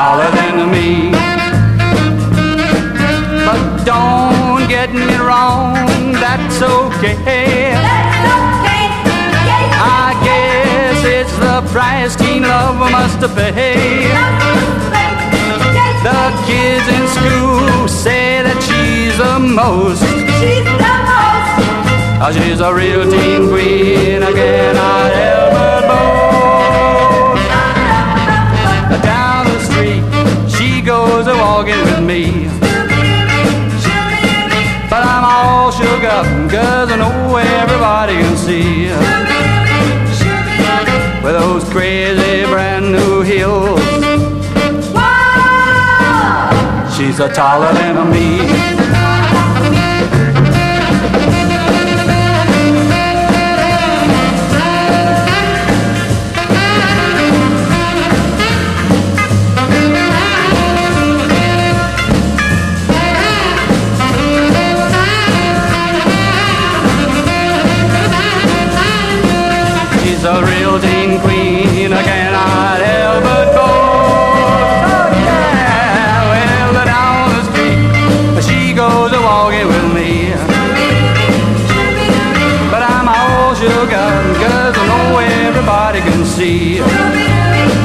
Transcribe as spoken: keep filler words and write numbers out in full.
taller than me. But don't get me wrong, that's okay. That's okay. I guess it's the price teen love must pay. The kids in school say that she's the most. She's the most. Oh, she's a real teen queen, I cannot help but boast. Down the street, she goes a walking with me. But I'm all shook up, cause I know everybody can see. With those crazy brand new heels, she's a taller than me.